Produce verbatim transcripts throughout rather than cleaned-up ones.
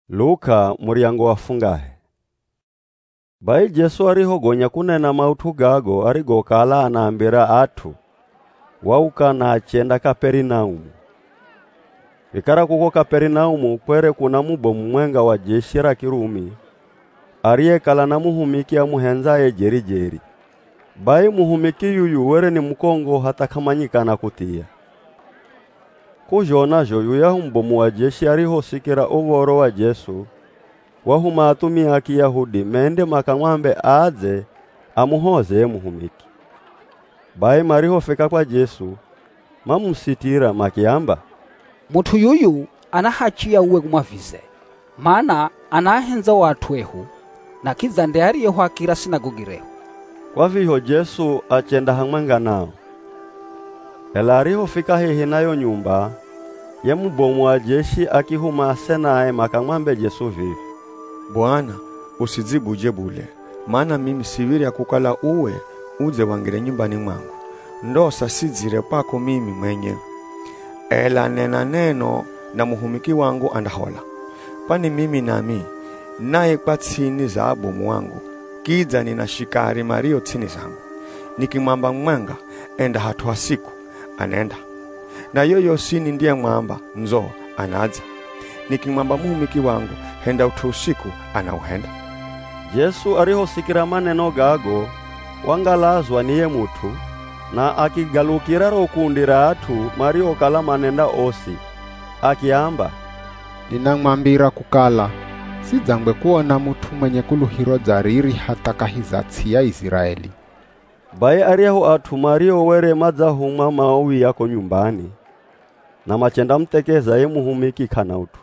Luka muriango wafungahe. Bai Jesu arihogonya kunena mautu gago arigokala anaambira atu wauka na achenda Kaperinaumu. Vikara kuko Kaperinaumu kwere kuna mubomu mwenga wa jeshi la Kirumi ariyekala na muhumiki amuhenzaye jeri jeri. Bai muhumiki yuyu were ni mkongo hata kamanyikana kutia. Kujona jo yuyahu mbomu wa jeshi arihosikira uvoro wa Jesu wahuma atumia ya Kiyahudi mende makamwambe aze amuhoze muhumiki. Bai marihofika kwa Jesu mamusitira makiamba, mutu yuyu anahachia uwe kumwavize, maana anahenza watu ehu na kizande ariyeho akira sinagogireho. Kwa viho Jesu achenda hamwenga nao. Ela arihofika hehe nayo nyumba ye mubomu wa jeshi akihuma senaye makamwambe Jesu vivi, Bwana, usizibuje bule, maana mimi siviri ya kukala uwe uze wangire nyumbani mwangu. Ndosa sizire pako mimi mwenye. Ela nena neno na muhumiki wangu andahola. Pani mimi nami, nae kwa tsini za abomu wangu, kiza nina shikari mario tsini zangu. Nikimwamba mwenga, enda hatua siku, anenda. Na yoyo sini ndiye mwamba, nzo, anaza. Nikimwamba muhumiki wangu, henda utusiku, anauhenda. Jesu arihosikira maneno gago wangalazwa niye mutu na akigalukira rokundira atu mario kala manenda osi akiamba, ninamwambira kukala sizangwe kuona mutu mwenye kuluhiro zariri hata kahizatsi ya Israeli. Bai ariyahu atu mario were madzahuma maowi yako nyumbani na machenda mtekeza ye muhumiki kanautu.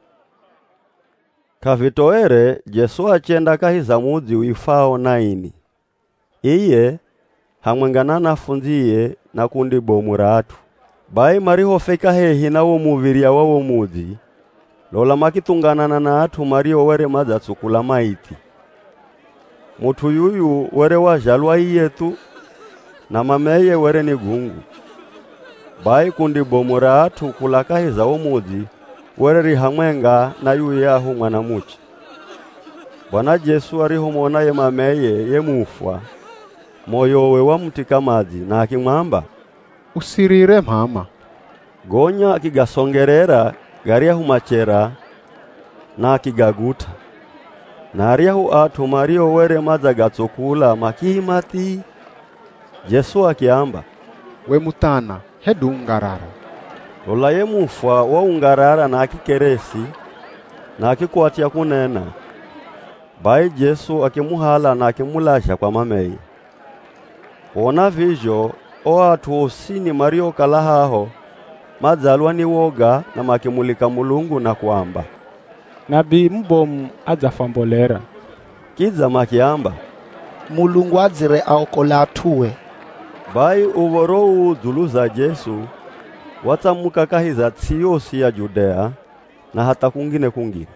Kavitoere Jesu achenda kahiza mudzi uifao Naini. Iye hamwengana nafunziye na kundi bomu ra atu. Bai marihofika hehi na wo muviria wawo mudzi lola makitunganana na atu mario were madzatsukula maiti. Mutu yuyu were wajalwa iyetu na mameye were ni gungu. Bai kundi bomu ra atu kulakahiza wo mudzi were rihamwenga na yuyahu mwanamuchi. Bwana Jesu arihomona ye mameye ye mufwa moyowe wa mutika mazi na akimwamba, usirire mama. Gonya akigasongerera gariyahu machera na akigaguta. Na ariyahu atu mario were maza gatsokula makihimati. Jesu akiamba, we mutana hedu ungarara. Lola ye mufwa wa ungarara na akikeresi na akikuatia kunena. Bai Jesu akimuhala na akimulasha kwa mameye. Ona vizho o atu osini mario kalahaho madzalwa ni woga na makimulika Mulungu na kuamba, nabii mbomu adzafambolera. Kiza makiamba, Mulungu adzire aokola atuwe. Bai uvoro udzuluza Jesu watsamuka kahiza tsiyosi ya Judea na hata kungine kungine.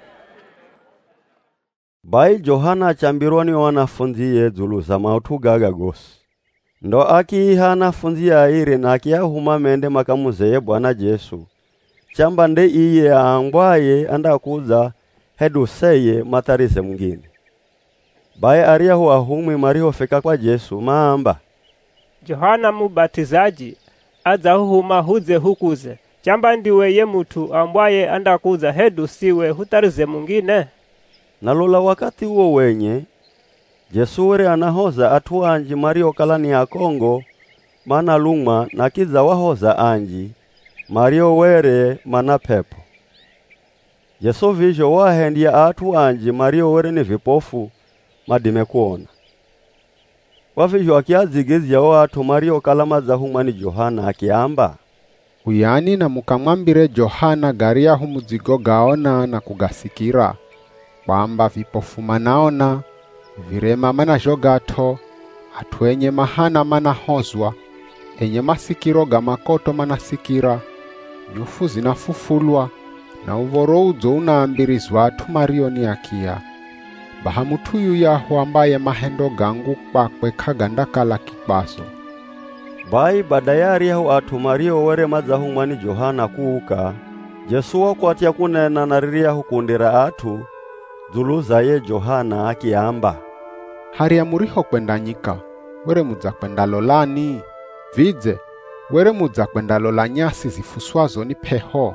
Bai Johana achambirwani wanafunziye dzuluza mautu gaga gosi. Ndo akiiha anafunzi aire na akiyahuma mende makamuzeye Bwana Jesu. Chamba nde iye aangwaye andakuza hedu seye matarize mungine. Bai ariyahu ahumwi marihofika kwa Jesu maamba, Johana mubatizaji adzahuhuma huze hukuze. Chamba ndiwe ye mutu ambwaye andakuza hedu siwe hutarize mungine. Nalola wakati uo wenye Jesu were anahoza atu anji mario kalani ya Kongo mana luma na kiza wahoza anji mario were mana pepo. Jesu vizho wahendia atu anji mario were ni vipofu madime kuona. Wavizho akiazigizia wa atu mario kalama za humani Johana akiamba, uyani na mukamwambire Johana gariyahu muzigo gaona na kugasikira, kwamba vipofu manaona, virema mana jogato, atuenye mahana mana hozwa, enye masikiro gamakoto mana sikira, nyufu zinafufulwa, na uvoro uzo unaambirizwa atu marioni akia. Bahamutuyu yahu ambaye mahendo gangu kwakwe kagandakala kipaso. Bai badayari yahu atu mario were madzahumani Johana kuuka, Yesu wakwatia kunena nariria hukundira atu dzuluza ye Johana akiamba, haria muriho kwenda nyika, were mudza kwenda lolani? Vidze, were mudza kwenda lola nyasi zifuswazo ni peho?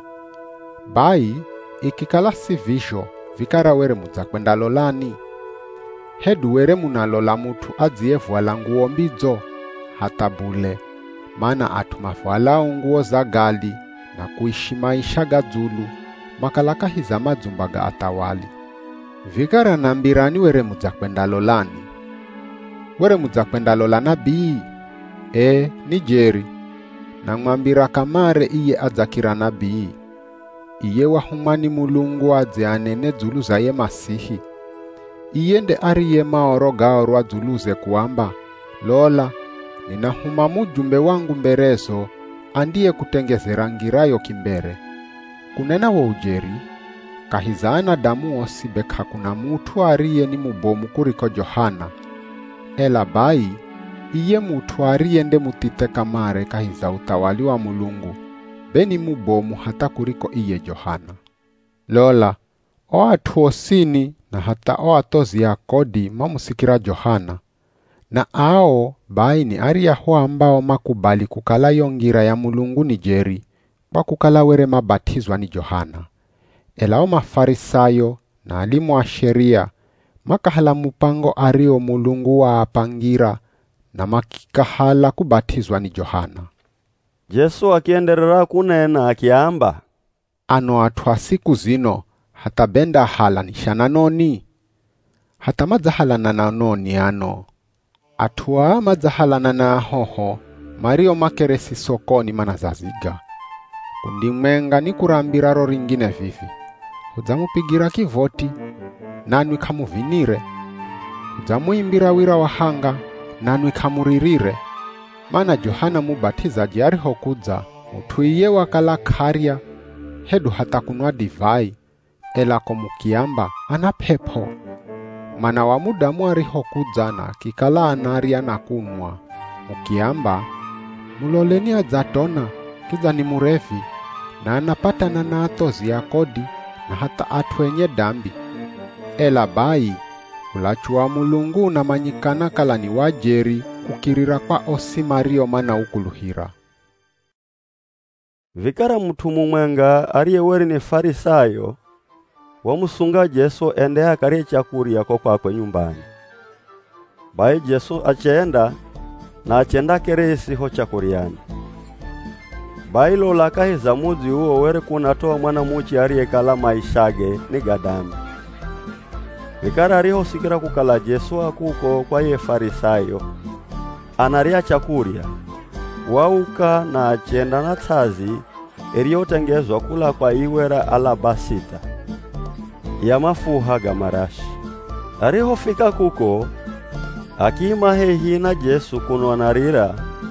Bai, ikikala si visho, vikara were mudza kwenda lolani? Hedu were munalola mutu adziye vuala nguo mbidzo, hata bule, mana atu mavualao nguo za gali, na kuishi maisha gadzulu, makalaka hiza madzumba ga atawali. Vikara nambirani were mudza kwenda lolani? Were mudza kwenda lola nabii? E, ni jeri. Na mwambira kamare iye adzakira nabii. Iye wahumani Mulungu adze anene dzuluza ye Masihi. Iye nde ariye maoro gaorwa dzuluze kuamba, lola, ninahuma mujumbe wangu mberezo, andiye kutengezera ngirayo kimbere. Kunena wa ujeri, kahizana damu osi beka kuna mutu ariye ni mubomu kuriko Johana. Ela bai, iye mutu ariye nde mutite kamare kahiza utawali wa Mulungu, beni mubomu hata kuriko iye Johana. Lola, o atu osini na hata o atozi ya kodi mamusikira Johana. Na ao bai ni aria ho ambao makubali kukala yongira ya Mulungu ni jeri, kwa kukala were mabatizwa ni Johana. Elao mafarisayo na alimu wa sheria, makahala mupango ario Mulungu wa apangira, na makikahala kubatizwa ni Johana. Yesu akienderera kunena akiamba, ano atwa siku zino, hata benda hala nishana noni? Hata madzahala na noni ano? Atua madzahala na hoho, mario makeresi sokoni manazaziga. Kundi mwenga ni kurambira ro ringine vivi. Udzamupigira kivoti, nanwi kamuvinire. Udzamuimbira wira wahanga, nanwi kamuririre. Mana Johana mubatizaji ariho kudza, mutuiye wakala karia, hedu hata kunwa divai, ela komukiamba ana pepo. Mana wa mudamu ariho kudza na kikala anaria na kunwa, mukiamba, muloleni adzatona, kiza ni murefi, na anapata na naatozi ya kodi, na hata atwenye dambi. Ela bai, ulachua Mulungu na manyikana kala ni wajeri, kukirira kwa osi mario mana ukuluhira. Vikara mtu mumwenga ariye weri ni farisayo, wamusunga Yesu ende akari chakuria kwa kwa kwe nyumbani. Bai Yesu achenda, na achenda keresi ho chakuriani. Bai lola kahiza muzi uo were kunatoa mwana muchi ariye kala maishage ni gadami. Vikara ariho sikira kukala Yesu akuko kwa ye farisayo, anaria chakuria, wauka na achenda na tazi, eriotengezwa kula kwa iwera alabasita, ya mafuha ga marashi. Ariho fika kuko, akima hehi na Yesu kunwanarira,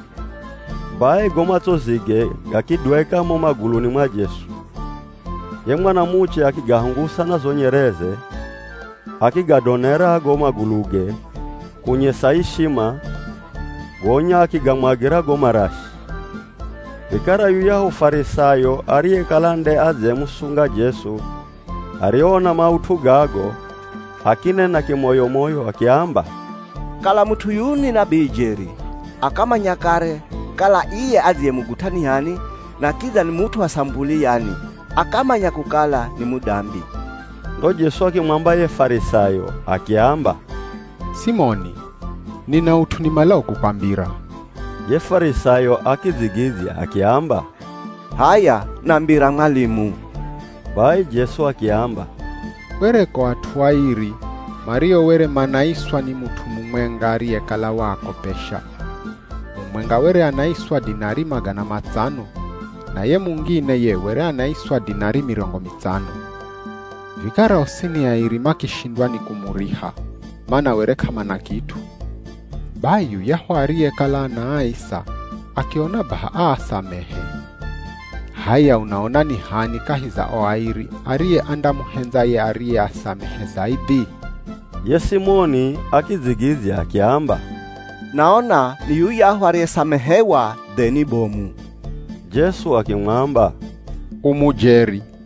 bae goma tozige gakidweka mo maguluni mwa Yesu. Ye mwana muche akigahungusa na zonyereze, akigadonera goma guluge, kunyesa ishima, wonya akigamwagira goma rashi. Vikara yuyaho farisayo ariye kalande aze musunga Yesu, ariona mautu gago, hakine na kimoyo moyo akiamba, kala mutu yuni na bijeri, akama nyakare, kala iye azie mugutani yani, na kiza ni mutu wasambuli yani, akama nyakukala ni mudambi. Ndo Yesu akimwamba ye farisayo, akiamba, Simoni, nina utunimala kukwambira. Ye farisayo akizigizia akiamba, haya nambira mwalimu. Bai Yesu akiamba, were kwa atuairi, mario were manaiswa ni mutu mumwenga ariye kala wako pesha. Mumwenga were anaiswa dinari magana matano, na ye mungine ye were anaiswa dinari mirongo mitano. Vikara osini ya irima kishindwa ni kumuriha, mana were kama na kitu. Bayu yaho ariye kala na aisa, akiona baha asamehe. Haya unaona ni hani kahiza oairi, ariye anda muhenza ye ariye asamehe zaidi. Ye Simoni akizigizia akiamba, naona ni yu yaho ariye samehewa deni bomu. Yesu akimwamba, umujeri,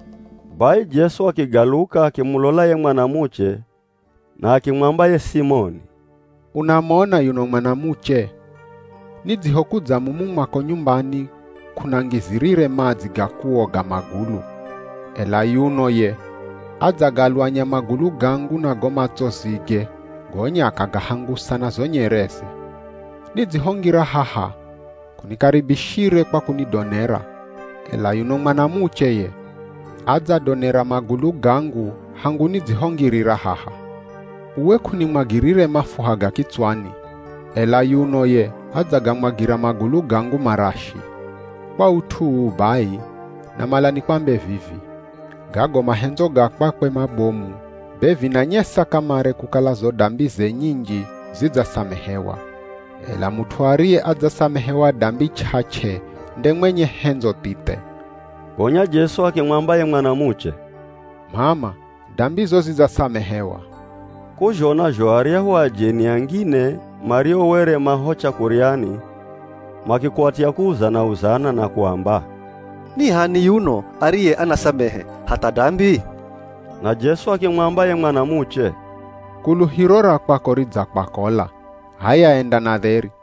Bai Yesu akigaluka akimulola ye mwanamuche na akimwamba ye Simoni, unamona yuno mwanamuche? Nidzihokuza mumu mwako nyumbani kunangizirire madzi gakuoga magulu. Ela yuno ye adzagalwanya magulu gangu na gomatsozige gonya akagahangusa na zonyerese. Nidzihongira haha kunikaribishire kwa kunidonera. Ela yuno mwanamuche ye adzadonera magulu gangu hangu nidzihongirira haha. Uwe kunimwagirire mafuha ga kitswani. Ela yuno ye adzagamwagira magulu gangu marashi. Kwa utuu bai na malani kwambe vivi, gago mahenzo gakwakwe mabomu bevi na nyesa kamare kukala zo dambi ze nyingi zidzasamehewa. Ela mutwarie adzasamehewa dambi chache nde mwenye henzo tite. Gonya Yesu akimwamba ye mwanamuche, mama, dambi zo zidzasamehewa. Kujona joaria huwa jeni angine Mario were mahocha kuriani makikwatia kuza na uzana na kuamba, ni hani yuno ariye anasamehe hata dambi? Na Yesu akimwamba ye mwanamuche, kuluhirora kwako ridza kwakola, haya enda na dheri.